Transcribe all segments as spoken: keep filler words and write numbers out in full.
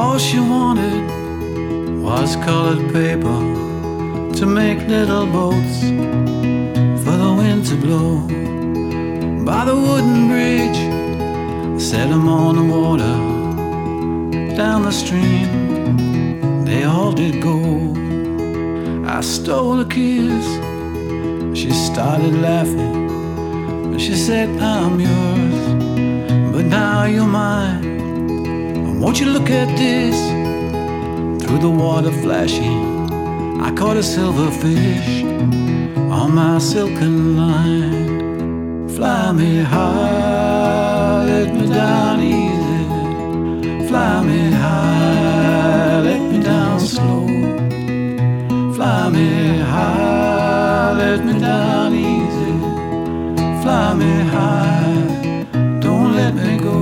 All she wanted was colored paper to make little boats for the wind to blow. By the wooden bridge, set them on the water. Down the stream, they all did go. I stole a kiss, she started laughing. She said, I'm yours, but now you're mine. Won't you look at this? Through the water flashing, I caught a silver fish on my silken line. Fly me high, let me down easy. Fly me high, let me down slow. Fly me high, let me down easy. Fly me high, don't let me go.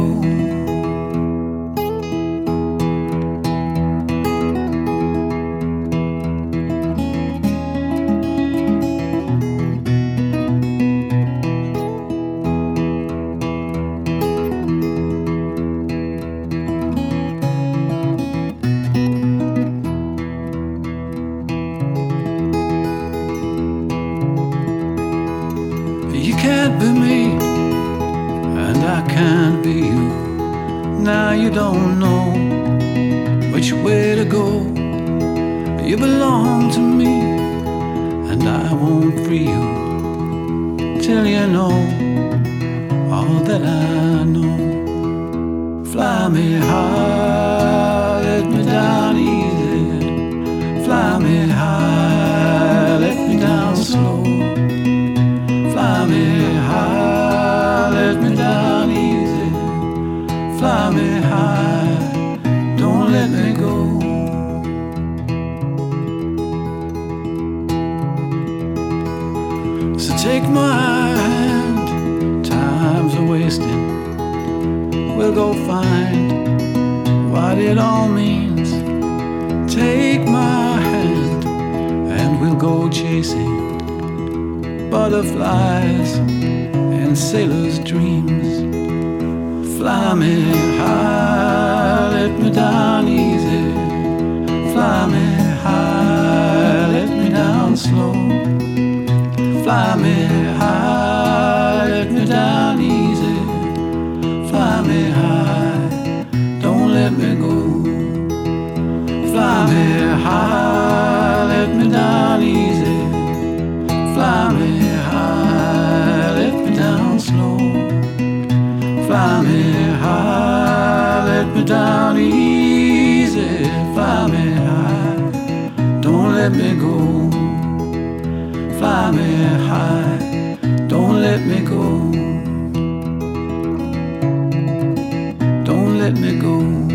You can't be me, and I can't be you. Now you don't know which way to go. You belong to me, and I won't free you till you know all that I know. Fly me high, let me down easy. Fly me high, let me down slow. Fly me high, let me down easy. Fly me high, don't let me go. So take my hand, time's a wasting. We'll go find what it all means. Take my hand and we'll go chasing butterflies and sailors' dreams. Fly me high, let me down easy. Fly me high, let me down slow. Fly me high, let me down easy. Fly me high, don't let me go. Fly me high, let me down easy. Fly me high, let me down slow. Fly me high, let me down easy. Fly me high, don't let me go. Fly me high, don't let me go. Don't let me go.